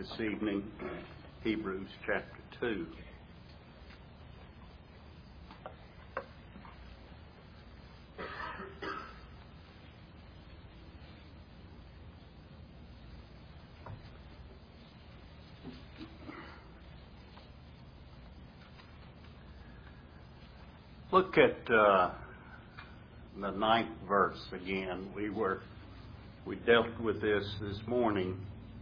this evening, Hebrews chapter 2. Look at the 9th verse again. We dealt with this morning.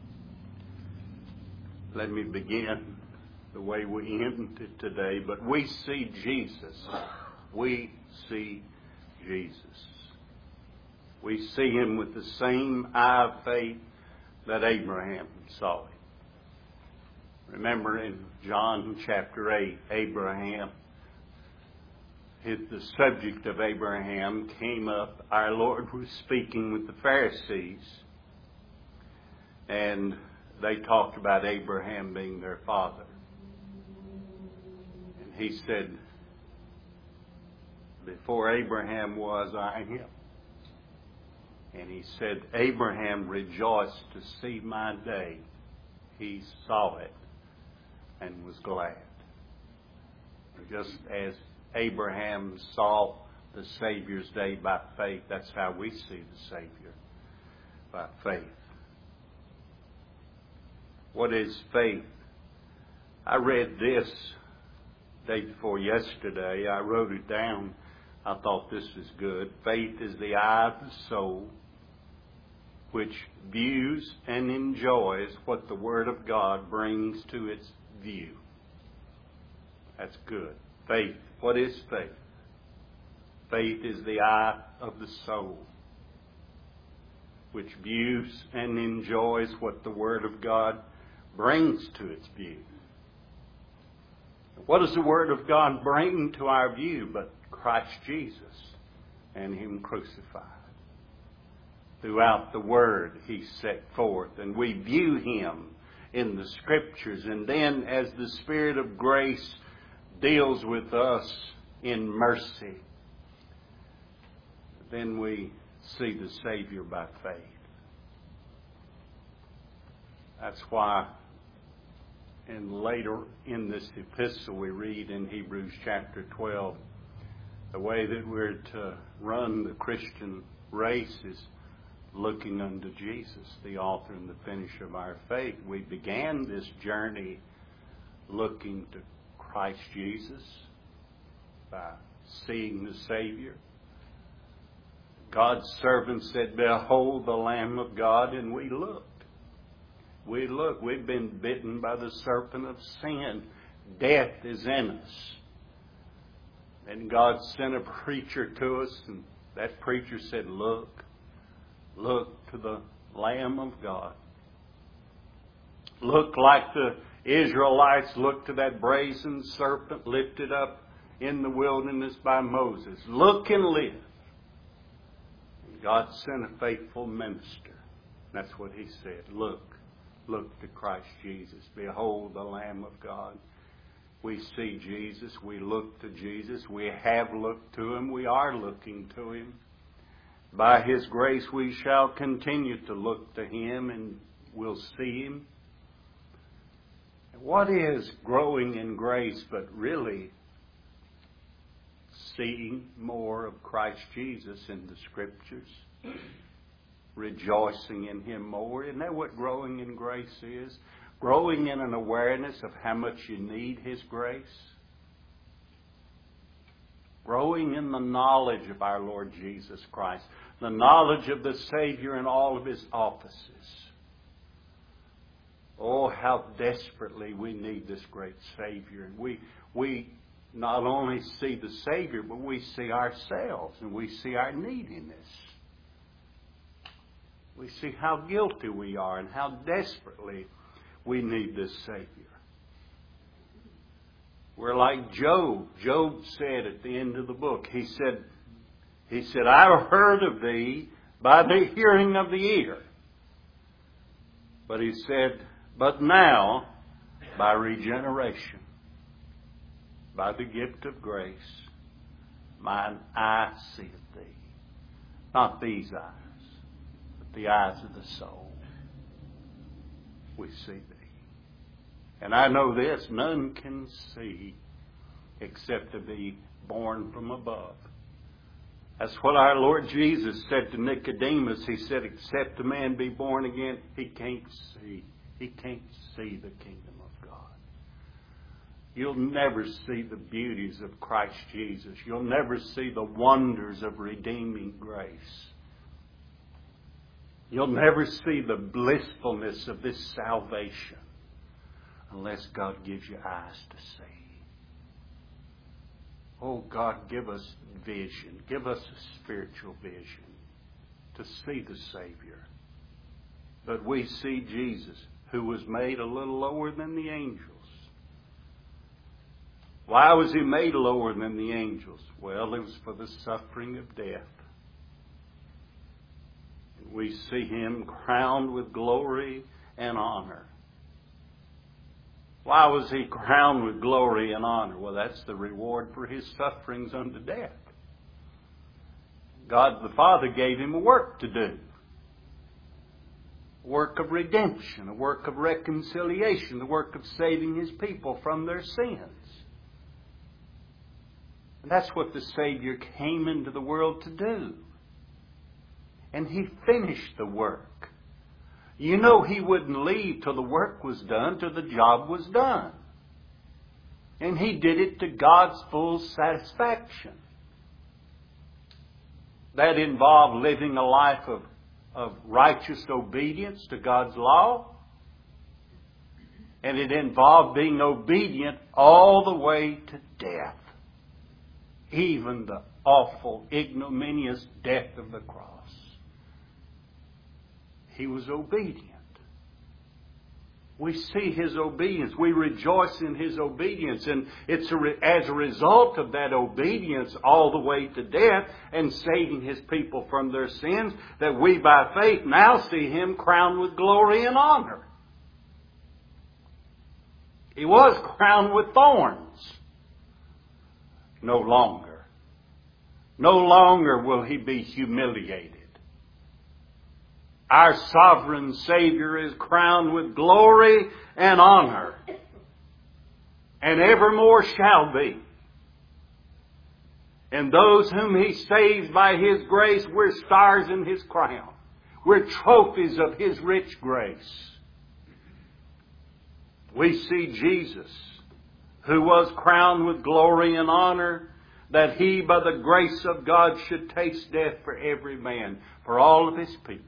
Let me begin the way we ended today. But we see Jesus. We see Jesus. We see Him with the same eye of faith that Abraham saw Him. Remember in John chapter 8, the subject of Abraham came up. Our Lord was speaking with the Pharisees, and they talked about Abraham being their father. And He said, before Abraham was, I am. And He said, Abraham rejoiced to see my day. He saw it and was glad. Just as Abraham saw the Savior's day by faith, that's how we see the Savior, by faith. What is faith? I read this day before yesterday. I wrote it down. I thought this was good. Faith is the eye of the soul, which views and enjoys what the Word of God brings to its view. That's good. Faith. What is faith? Faith is the eye of the soul, which views and enjoys what the Word of God brings to its view. What does the Word of God bring to our view but Christ Jesus and Him crucified? Throughout the Word He set forth, and we view Him in the Scriptures, and then as the Spirit of grace deals with us in mercy, then we see the Savior by faith. That's why later in this epistle we read in Hebrews chapter 12, the way that we're to run the Christian race is looking unto Jesus, the author and the finisher of our faith. We began this journey looking to Christ Jesus by seeing the Savior. God's servant said, behold the Lamb of God, and we looked. We've been bitten by the serpent of sin. Death is in us. And God sent a preacher to us, and that preacher said, look to the Lamb of God. Look like the Israelites looked to that brazen serpent lifted up in the wilderness by Moses. Look and live. And God sent a faithful minister. That's what He said. Look to Christ Jesus. Behold the Lamb of God. We see Jesus. We look to Jesus. We have looked to Him. We are looking to Him. By His grace we shall continue to look to Him, and we'll see Him. What is growing in grace but really seeing more of Christ Jesus in the Scriptures? Rejoicing in Him more. Isn't that what growing in grace is? Growing in an awareness of how much you need His grace. Growing in the knowledge of our Lord Jesus Christ. The knowledge of the Savior and all of His offices. Oh, how desperately we need this great Savior. And we not only see the Savior, but we see ourselves and we see our neediness. We see how guilty we are and how desperately we need this Savior. We're like Job. Job said at the end of the book, he said, I've heard of thee by the hearing of the ear. But he said, but now, by regeneration, by the gift of grace, mine eye seeth thee. Not these eyes, but the eyes of the soul. We see thee. And I know this, none can see except to be born from above. That's what our Lord Jesus said to Nicodemus. He said, except a man be born again, he can't see. He can't see the kingdom of God. You'll never see the beauties of Christ Jesus. You'll never see the wonders of redeeming grace. You'll never see the blissfulness of this salvation unless God gives you eyes to see. Oh, God, give us vision. Give us a spiritual vision to see the Savior. But we see Jesus, who was made a little lower than the angels. Why was He made lower than the angels? Well, it was for the suffering of death. And we see Him crowned with glory and honor. Why was He crowned with glory and honor? Well, that's the reward for His sufferings unto death. God the Father gave Him a work to do. A work of redemption, a work of reconciliation, the work of saving His people from their sins. And that's what the Savior came into the world to do. And He finished the work. You know He wouldn't leave till the work was done, till the job was done. And He did it to God's full satisfaction. That involved living a life of righteous obedience to God's law. And it involved being obedient all the way to death. Even the awful, ignominious death of the cross. He was obedient. We see His obedience. We rejoice in His obedience. And it's as a result of that obedience all the way to death and saving His people from their sins that we by faith now see Him crowned with glory and honor. He was crowned with thorns. No longer. No longer will He be humiliated. Our sovereign Savior is crowned with glory and honor, and evermore shall be. And those whom He saves by His grace, we're stars in His crown. We're trophies of His rich grace. We see Jesus, who was crowned with glory and honor, that He, by the grace of God, should taste death for every man, for all of His people.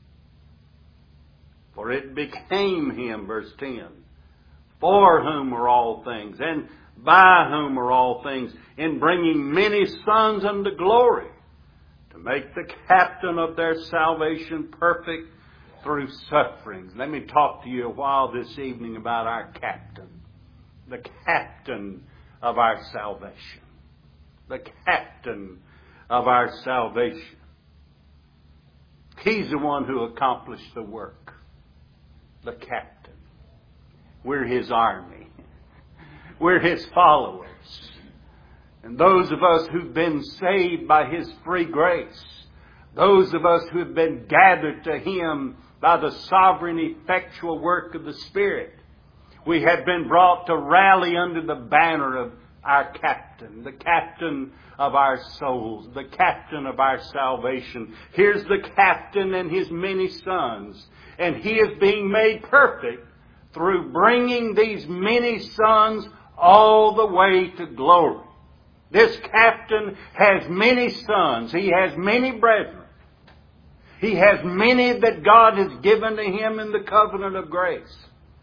For it became Him, verse 10, for whom are all things, and by whom are all things, in bringing many sons unto glory, to make the captain of their salvation perfect through sufferings. Let me talk to you a while this evening about our captain, the captain of our salvation. The captain of our salvation. He's the one who accomplished the work. The captain. We're His army. We're His followers. And those of us who've been saved by His free grace, those of us who have been gathered to Him by the sovereign effectual work of the Spirit, we have been brought to rally under the banner of our captain, the captain of our souls, the captain of our salvation. Here's the captain and his many sons. And he is being made perfect through bringing these many sons all the way to glory. This captain has many sons. He has many brethren. He has many that God has given to him in the covenant of grace.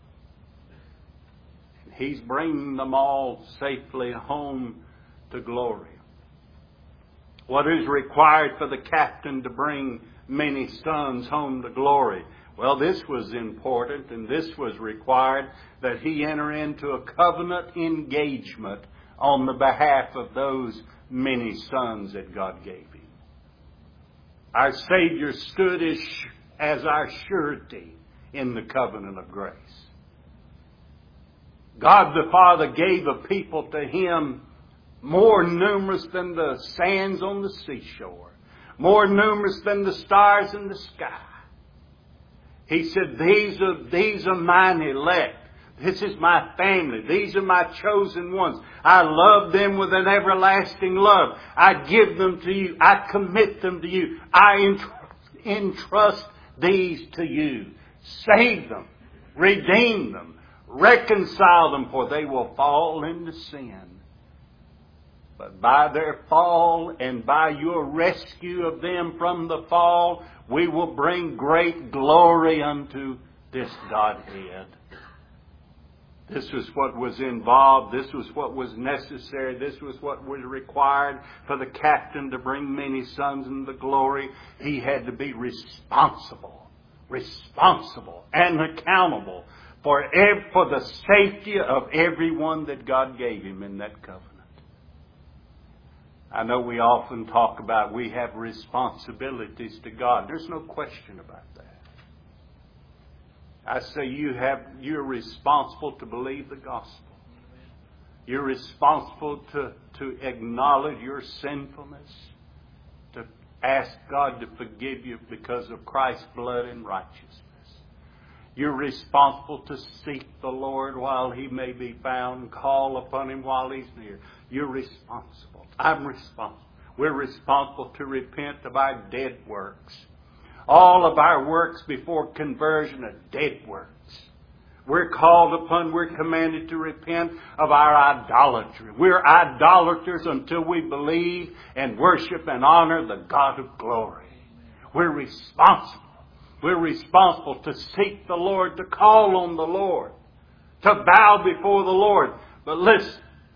He's bringing them all safely home to glory. What is required for the captain to bring many sons home to glory? Well, this was important, and this was required, that he enter into a covenant engagement on the behalf of those many sons that God gave him. Our Savior stood as our surety in the covenant of grace. God the Father gave a people to Him more numerous than the sands on the seashore, more numerous than the stars in the sky. He said, these are mine elect. This is my family. These are my chosen ones. I love them with an everlasting love. I give them to you. I commit them to you. I entrust these to you. Save them. Redeem them. Reconcile them, for they will fall into sin. But by their fall and by your rescue of them from the fall, we will bring great glory unto this Godhead. This was what was involved. This was what was necessary. This was what was required for the captain to bring many sons into glory. He had to be responsible and accountable for the safety of everyone that God gave him in that covenant. I know we often talk about we have responsibilities to God. There's no question about that. I say you're responsible to believe the gospel. You're responsible to acknowledge your sinfulness, to ask God to forgive you because of Christ's blood and righteousness. You're responsible to seek the Lord while He may be found, call upon Him while He's near. You're responsible. I'm responsible. We're responsible to repent of our dead works. All of our works before conversion are dead works. We're called upon, we're commanded to repent of our idolatry. We're idolaters until we believe and worship and honor the God of glory. We're responsible. We're responsible to seek the Lord, to call on the Lord, to bow before the Lord. But listen,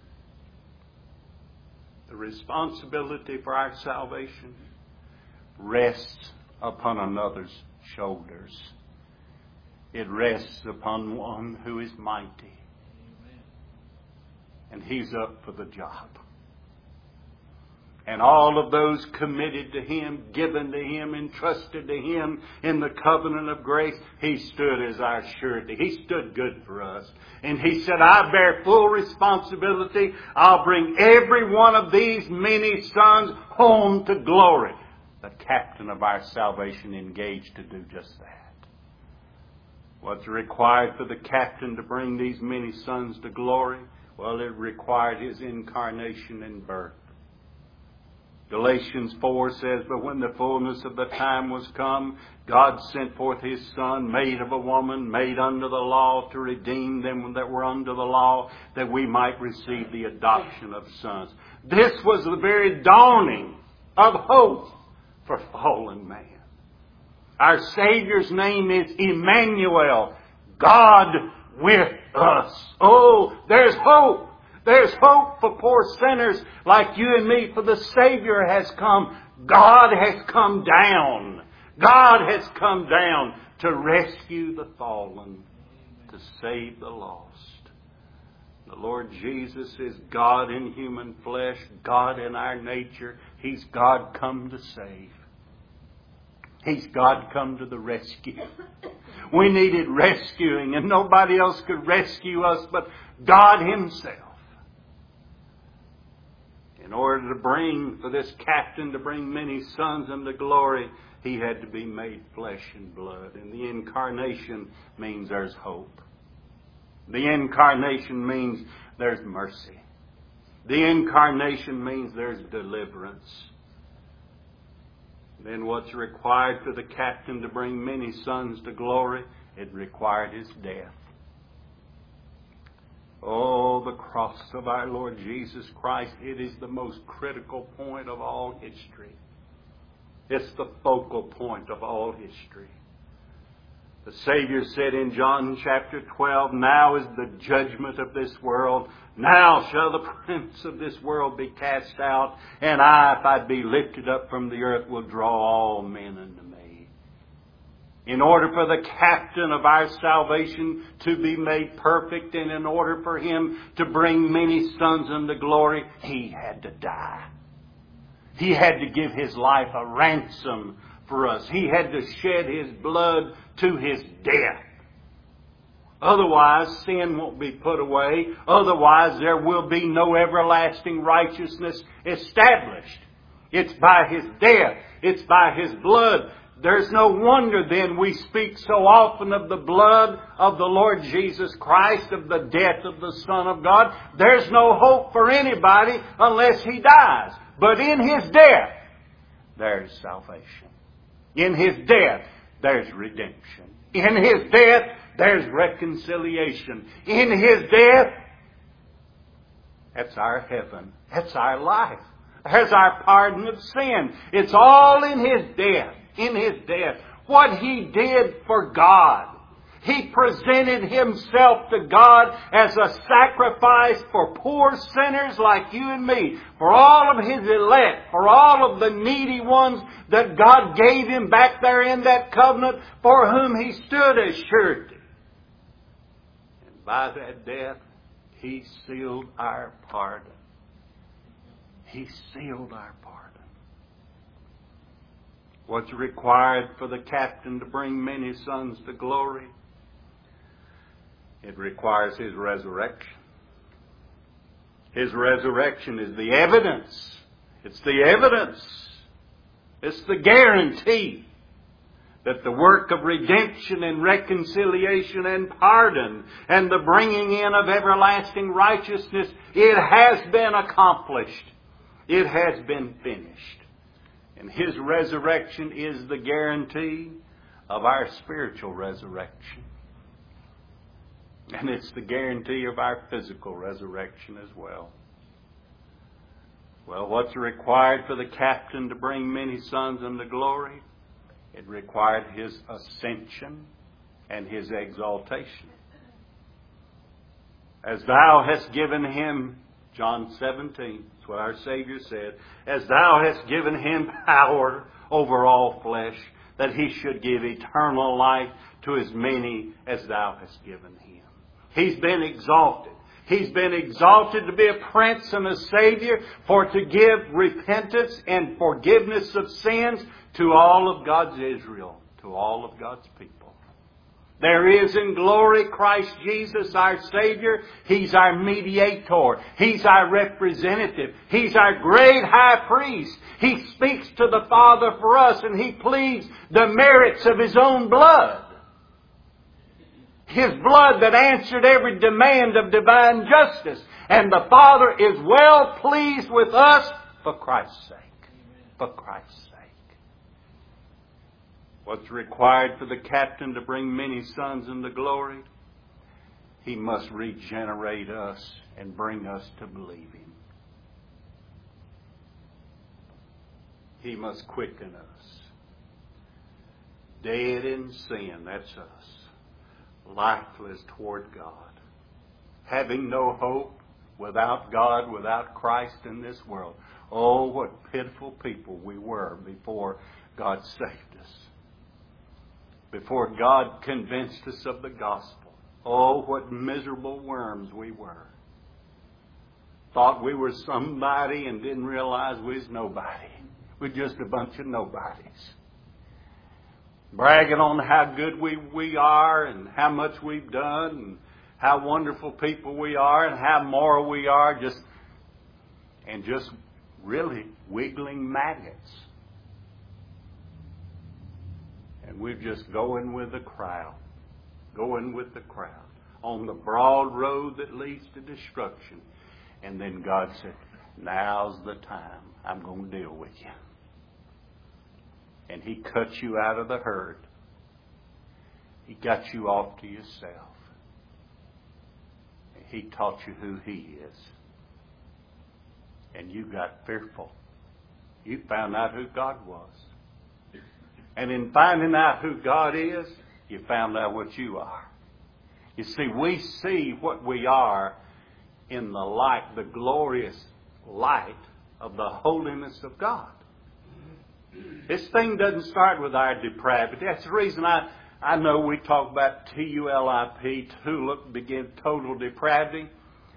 the responsibility for our salvation rests upon another's shoulders. It rests upon one who is mighty. And He's up for the job. And all of those committed to Him, given to Him, entrusted to Him in the covenant of grace, He stood as our surety. He stood good for us. And He said, I bear full responsibility. I'll bring every one of these many sons home to glory. The captain of our salvation engaged to do just that. What's required for the captain to bring these many sons to glory? Well, it required His incarnation and birth. Galatians 4 says, but when the fullness of the time was come, God sent forth His Son, made of a woman, made under the law, to redeem them that were under the law, that we might receive the adoption of sons. This was the very dawning of hope for fallen man. Our Savior's name is Emmanuel, God with us. Oh, there's hope. There's hope for poor sinners like you and me, for the Savior has come. God has come down. God has come down to rescue the fallen, to save the lost. The Lord Jesus is God in human flesh, God in our nature. He's God come to save. He's God come to the rescue. We needed rescuing, and nobody else could rescue us but God Himself. In order to bring, for this captain to bring many sons unto glory, He had to be made flesh and blood. And the incarnation means there's hope. The incarnation means there's mercy. The incarnation means there's deliverance. Then what's required for the captain to bring many sons to glory? It required His death. Oh, the cross of our Lord Jesus Christ, it is the most critical point of all history. It's the focal point of all history. The Savior said in John chapter 12, now is the judgment of this world. Now shall the prince of this world be cast out. And I, if I be lifted up from the earth, will draw all men unto me. In order for the captain of our salvation to be made perfect, and in order for Him to bring many sons unto glory, He had to die. He had to give His life a ransom for us. He had to shed His blood to His death. Otherwise, sin won't be put away. Otherwise, there will be no everlasting righteousness established. It's by His death. It's by His blood There's no wonder then we speak so often of the blood of the Lord Jesus Christ, of the death of the Son of God. There's no hope for anybody unless He dies. But in His death, there's salvation. In His death, there's redemption. In His death, there's reconciliation. In His death, that's our heaven. That's our life. There's our pardon of sin. It's all in His death. In His death. What He did for God. He presented Himself to God as a sacrifice for poor sinners like you and me. For all of His elect. For all of the needy ones that God gave Him back there in that covenant, for whom He stood as surety. And by that death, He sealed our pardon. He sealed our pardon. What's required for the captain to bring many sons to glory? It requires His resurrection. His resurrection is the evidence. It's the evidence. It's the guarantee that the work of redemption and reconciliation and pardon and the bringing in of everlasting righteousness, it has been accomplished. It has been finished. And His resurrection is the guarantee of our spiritual resurrection. And it's the guarantee of our physical resurrection as well. Well, what's required for the captain to bring many sons into glory? It required His ascension and His exaltation. As thou hast given Him, John 17, that's what our Savior said, as thou hast given Him power over all flesh, that He should give eternal life to as many as thou hast given Him. He's been exalted. He's been exalted to be a Prince and a Savior, for to give repentance and forgiveness of sins to all of God's Israel, to all of God's people. There is in glory Christ Jesus, our Savior. He's our mediator. He's our representative. He's our great high priest. He speaks to the Father for us, and He pleads the merits of His own blood. His blood that answered every demand of divine justice. And the Father is well pleased with us for Christ's sake. For Christ's sake. What's required for the captain to bring many sons into glory? He must regenerate us and bring us to believe Him. He must quicken us. Dead in sin, that's us. Lifeless toward God. Having no hope, without God, without Christ in this world. Oh, what pitiful people we were before God saved us. Before God convinced us of the gospel. Oh, what miserable worms we were. Thought we were somebody and didn't realize we was nobody. We're just a bunch of nobodies. Bragging on how good we are and how much we've done and how wonderful people we are and how moral we are. Just really wiggling maggots. And we're just going with the crowd. Going with the crowd. On the broad road that leads to destruction. And then God said, now's the time. I'm going to deal with you. And He cut you out of the herd. He got you off to yourself. And He taught you who He is. And you got fearful. You found out who God was. And in finding out who God is, you found out what you are. You see, we see what we are in the light, the glorious light of the holiness of God. This thing doesn't start with our depravity. That's the reason I know we talk about TULIP, tulip, begin total depravity.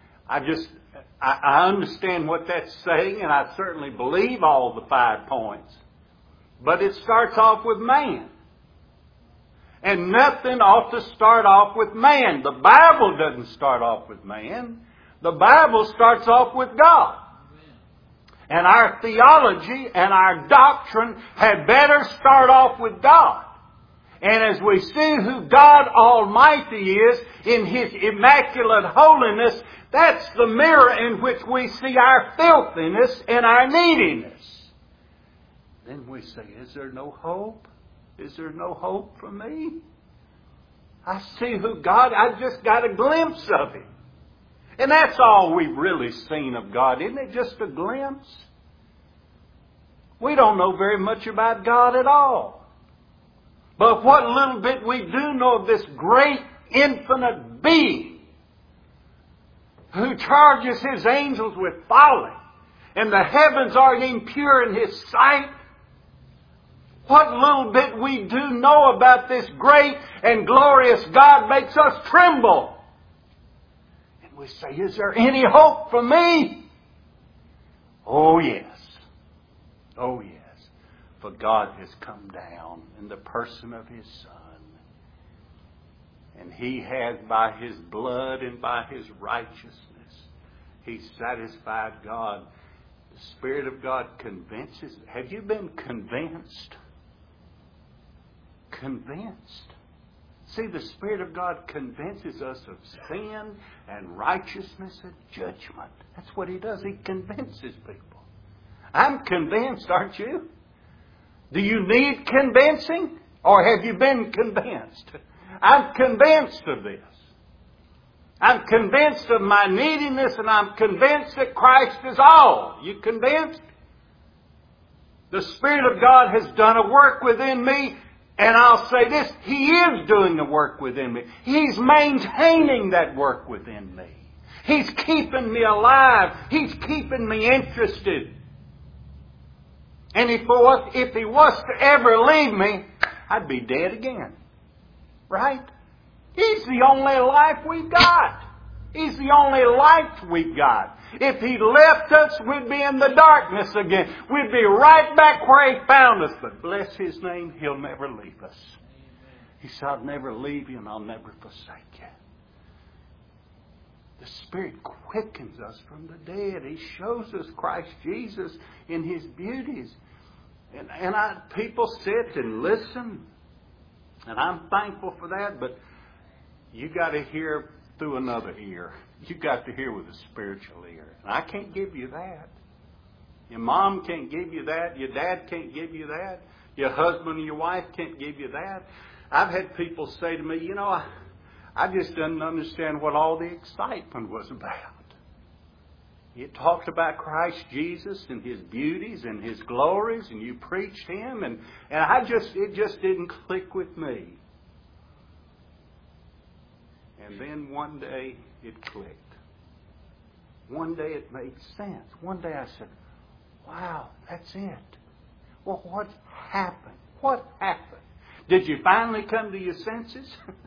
I understand what that's saying, and I certainly believe all the 5 points. But it starts off with man. And nothing ought to start off with man. The Bible doesn't start off with man. The Bible starts off with God. And our theology and our doctrine had better start off with God. And as we see who God Almighty is in His immaculate holiness, that's the mirror in which we see our filthiness and our neediness. Then we say, is there no hope? Is there no hope for me? I see who God, I just got a glimpse of Him. And that's all we've really seen of God. Isn't it just a glimpse? We don't know very much about God at all. But what little bit we do know of this great infinite being who charges His angels with folly, and the heavens are impure in His sight, what little bit we do know about this great and glorious God makes us tremble. And we say, is there any hope for me? Oh yes. Oh yes. For God has come down in the person of His Son. And He has, by His blood and by His righteousness, He satisfied God. The Spirit of God convinces. Have you been convinced? Convinced. See, the Spirit of God convinces us of sin and righteousness and judgment. That's what He does. He convinces people. I'm convinced, aren't you? Do you need convincing? Or have you been convinced? I'm convinced of this. I'm convinced of my neediness, and I'm convinced that Christ is all. You convinced? The Spirit of God has done a work within me, and I'll say this, He is doing the work within me. He's maintaining that work within me. He's keeping me alive. He's keeping me interested. And if He was to ever leave me, I'd be dead again. Right? He's the only life we've got. He's the only light we've got. If He left us, we'd be in the darkness again. We'd be right back where He found us. But bless His name, He'll never leave us. He said, I'll never leave you and I'll never forsake you. The Spirit quickens us from the dead. He shows us Christ Jesus in His beauties. And people sit and listen. And I'm thankful for that. But you got to hear through another ear. You got to hear with a spiritual ear. And I can't give you that. Your mom can't give you that. Your dad can't give you that. Your husband and your wife can't give you that. I've had people say to me, I just didn't understand what all the excitement was about. You talked about Christ Jesus and His beauties and His glories, and you preached Him, and it just didn't click with me. And then one day it clicked. One day it made sense. One day I said, wow, that's it. Well, what happened? What happened? Did you finally come to your senses?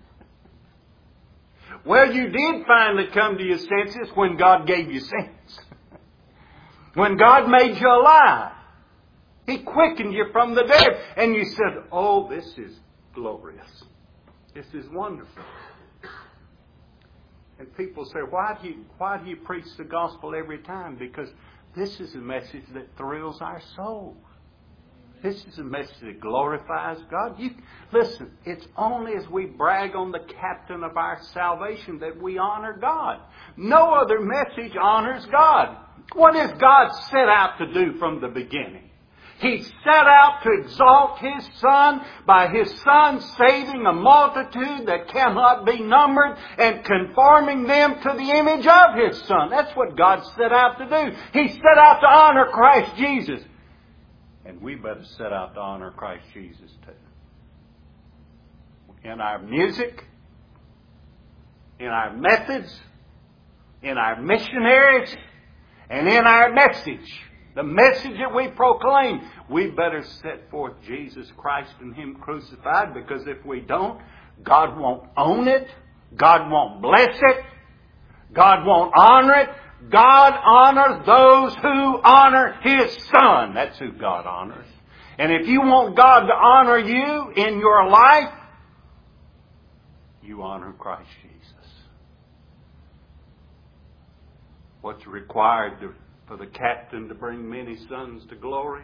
Well, you did finally come to your senses when God gave you sense. When God made you alive. He quickened you from the dead. And you said, oh, this is glorious. This is wonderful. And people say, why do you preach the gospel every time? Because this is a message that thrills our souls. This is a message that glorifies God. Listen, it's only as we brag on the captain of our salvation that we honor God. No other message honors God. What has God set out to do from the beginning? He set out to exalt His Son by His Son saving a multitude that cannot be numbered and conforming them to the image of His Son. That's what God set out to do. He set out to honor Christ Jesus. And we better set out to honor Christ Jesus too. In our music, in our methods, in our missionaries, and in our message. The message that we proclaim, we better set forth Jesus Christ and Him crucified, because if we don't, God won't own it. God won't bless it. God won't honor it. God honors those who honor His Son. That's who God honors. And if you want God to honor you in your life, you honor Christ Jesus. What's required for the captain to bring many sons to glory?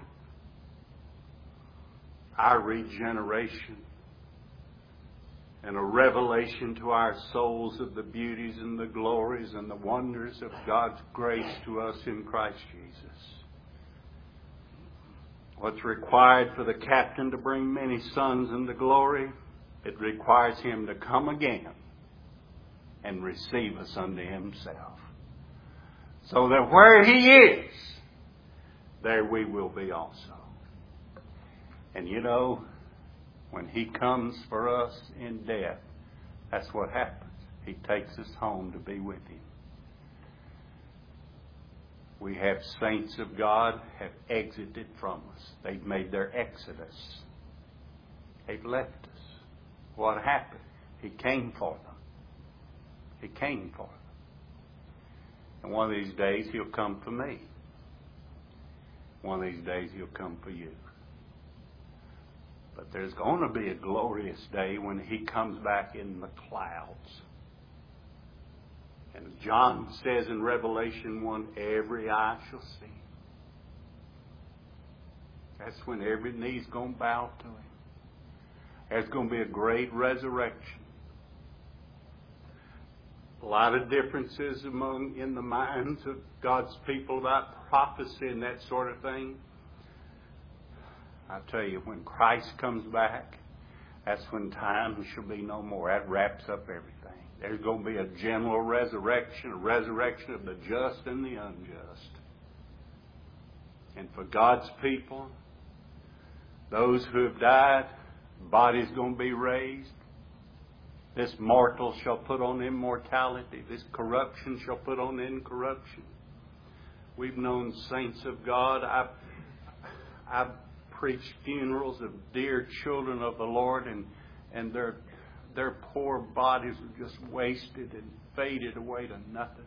Our regeneration and a revelation to our souls of the beauties and the glories and the wonders of God's grace to us in Christ Jesus. What's required for the captain to bring many sons into glory? It requires him to come again and receive us unto himself. So that where he is, there we will be also. And you know, when he comes for us in death, that's what happens. He takes us home to be with him. We have saints of God have exited from us. They've made their exodus. They've left us. What happened? He came for them. He came for them. And one of these days He'll come for me. One of these days He'll come for you. But there's going to be a glorious day when He comes back in the clouds. And John says in Revelation 1, every eye shall see Him. That's when every knee's going to bow to Him. There's going to be a great resurrection. A lot of differences in the minds of God's people about prophecy and that sort of thing. I tell you, when Christ comes back, that's when time shall be no more. That wraps up everything. There's going to be a general resurrection, a resurrection of the just and the unjust. And for God's people, those who have died, body's going to be raised. This mortal shall put on immortality. This corruption shall put on incorruption. We've known saints of God. I've preached funerals of dear children of the Lord, and their poor bodies were just wasted and faded away to nothing.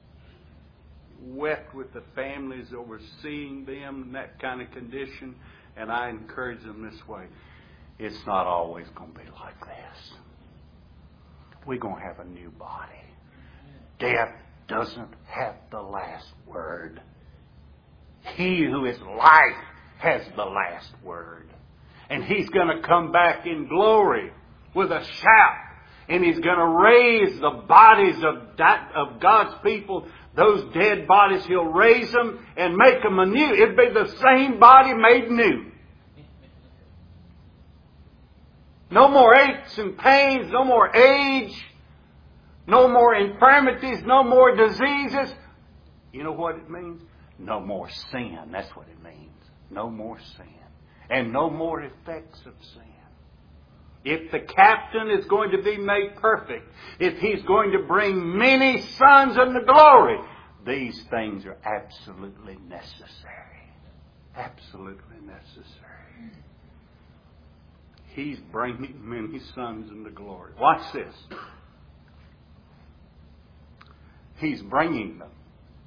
Wept with the families over seeing them in that kind of condition, and I encourage them this way. It's not always going to be like this. We're going to have a new body. Death doesn't have the last word. He who is life has the last word. And He's going to come back in glory with a shout. And He's going to raise the bodies of God's people. Those dead bodies, He'll raise them and make them anew. It'll be the same body made new. No more aches and pains, no more age, no more infirmities, no more diseases. You know what it means? No more sin. That's what it means. No more sin. And no more effects of sin. If the captain is going to be made perfect, if he's going to bring many sons into glory, these things are absolutely necessary. Absolutely necessary. He's bringing many sons into glory. Watch this. He's bringing them.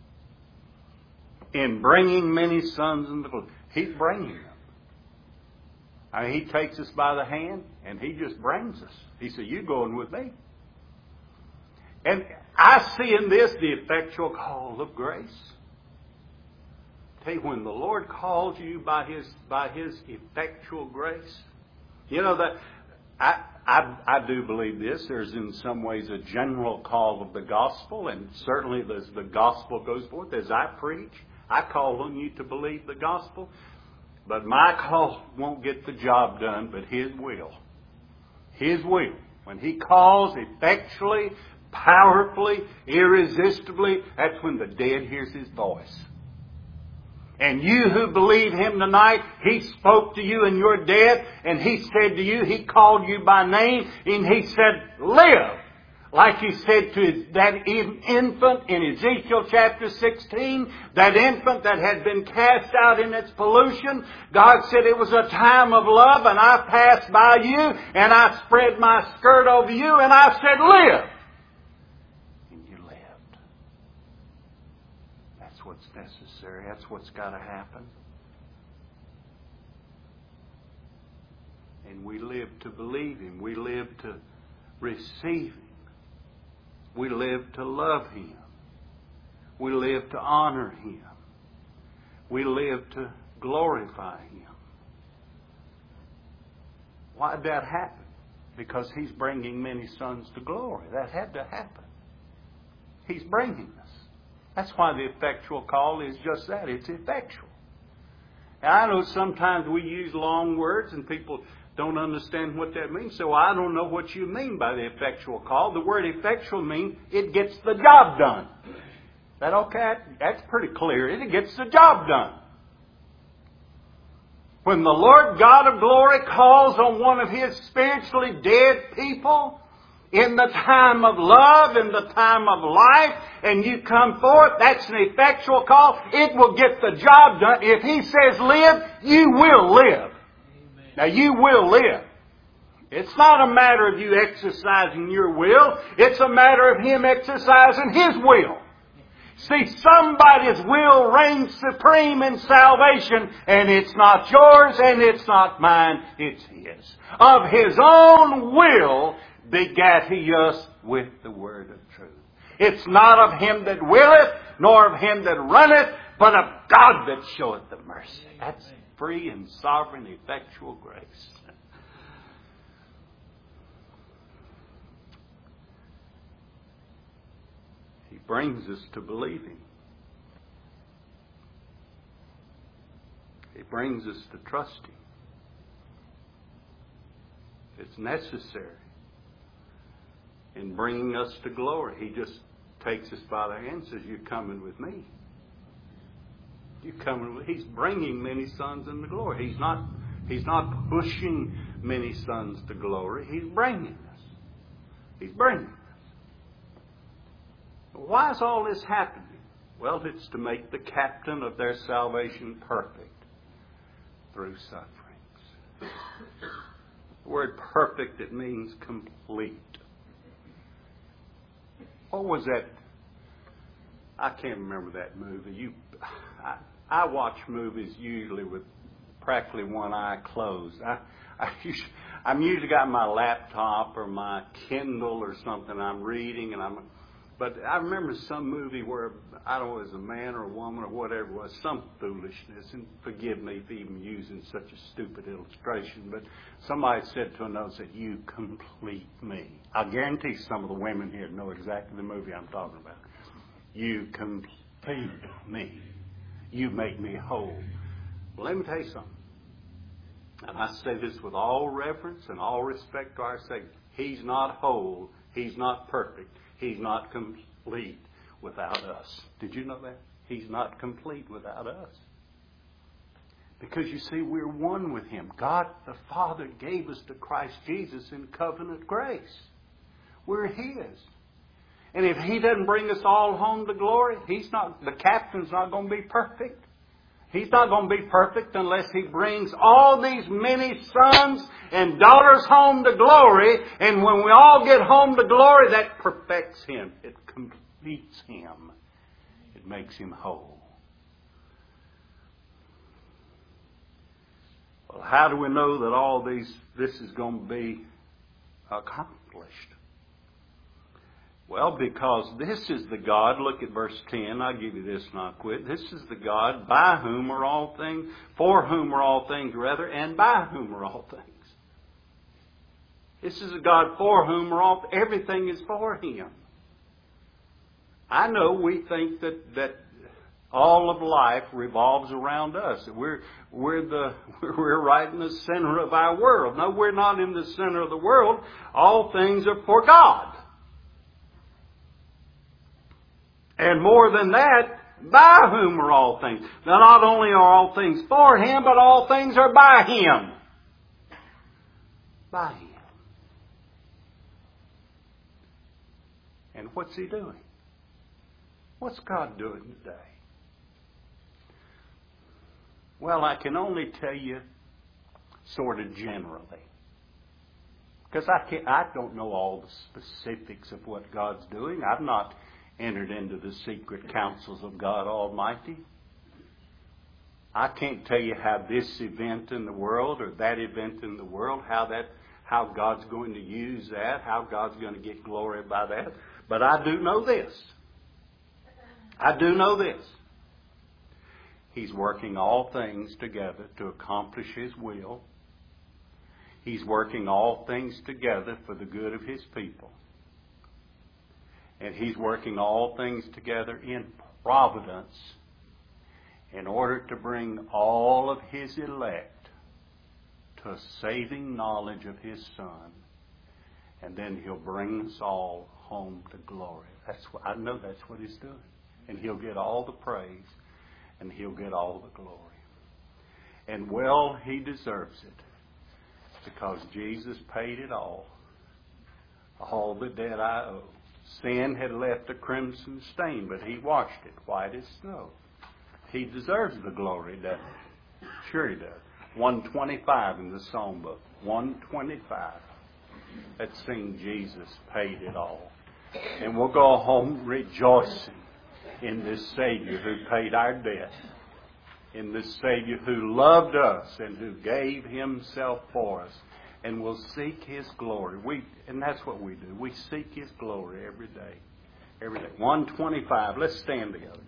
In bringing many sons into glory. He's bringing them. I mean, He takes us by the hand and He just brings us. He said, "You going with me." And I see in this the effectual call of grace. Tell you, when the Lord calls you by His effectual grace, you know that I do believe this. There's in some ways a general call of the gospel, and certainly as the gospel goes forth, as I preach, I call on you to believe the gospel. But my call won't get the job done, but His will. His will. When He calls effectually, powerfully, irresistibly, that's when the dead hears His voice. And you who believe Him tonight, He spoke to you in your death, and He said to you, He called you by name, and He said, "Live." Like He said to that infant in Ezekiel chapter 16, that infant that had been cast out in its pollution, God said it was a time of love, and I passed by you, and I spread my skirt over you, and I said, "Live." And you lived. That's what's necessary. That's what's got to happen. And we live to believe Him. We live to receive Him. We live to love Him. We live to honor Him. We live to glorify Him. Why did that happen? Because He's bringing many sons to glory. That had to happen. He's bringing us. That's why the effectual call is just that. It's effectual. And I know sometimes we use long words and people don't understand what that means. So I don't know what you mean by the effectual call. The word effectual means it gets the job done. That okay? That's pretty clear. It gets the job done. When the Lord God of glory calls on one of His spiritually dead people in the time of love, in the time of life, and you come forth, that's an effectual call. It will get the job done. If He says live, you will live. Amen. Now you will live. It's not a matter of you exercising your will. It's a matter of Him exercising His will. See, somebody's will reigns supreme in salvation, and it's not yours and it's not mine, it's His. Of His own will begat He us with the word of truth. It's not of him that willeth, nor of him that runneth, but of God that showeth the mercy. That's free and sovereign, effectual grace. He brings us to believing. He brings us to trusting. It's necessary in bringing us to glory. He just takes us by the hand and says, "You're coming with me. You're coming with." He's bringing many sons into glory. He's not pushing many sons to glory. He's bringing us. He's bringing us. Why is all this happening? Well, it's to make the captain of their salvation perfect through sufferings. The word perfect, it means complete. What was that? I can't remember that movie. I watch movies usually with practically one eye closed. I'm usually got my laptop or my Kindle or something I'm reading, but I remember some movie where, I don't know, it was a man or a woman or whatever it was, some foolishness, and forgive me for even using such a stupid illustration, but somebody said to another, said, "You complete me." I guarantee some of the women here know exactly the movie I'm talking about. You complete me. You make me whole. Well, let me tell you something. And I say this with all reverence and all respect to our Savior. He's not whole. He's not perfect. He's not complete without us. Did you know that? He's not complete without us. Because you see, we're one with Him. God the Father gave us to Christ Jesus in covenant grace. We're His. And if He doesn't bring us all home to glory, the captain's not going to be perfect. He's not going to be perfect unless He brings all these many sons and daughters home to glory. And when we all get home to glory, that perfects Him. It completes Him. It makes Him whole. Well, how do we know that this is going to be accomplished? Well, because this is the God, look at verse 10, I'll give you this and I'll quit. This is the God by whom are all things, for whom are all things rather, and by whom are all things. This is a God for whom are everything is for Him. I know we think that all of life revolves around us. We're right in the center of our world. No, we're not in the center of the world. All things are for God. And more than that, by whom are all things. Now, not only are all things for Him, but all things are by Him. By Him. And what's He doing? What's God doing today? Well, I can only tell you sort of generally. Because I don't know all the specifics of what God's doing. I've not entered into the secret counsels of God Almighty. I can't tell you how this event in the world or that event in the world, how God's going to use that, how God's going to get glory by that. But I do know this. I do know this. He's working all things together to accomplish His will. He's working all things together for the good of His people. And He's working all things together in providence in order to bring all of His elect to a saving knowledge of His Son. And then He'll bring us all home to glory. I know that's what He's doing. And He'll get all the praise and He'll get all the glory. And well, He deserves it, because Jesus paid it all the debt I owe. Sin had left a crimson stain, but He washed it white as snow. He deserves the glory, doesn't He? Sure He does. 125 in the song book. 125. That sing Jesus paid it all. And we'll go home rejoicing in this Savior who paid our debt, in this Savior who loved us and who gave Himself for us. And we'll seek His glory. And that's what we do. We seek His glory every day. Every day. 125. Let's stand together.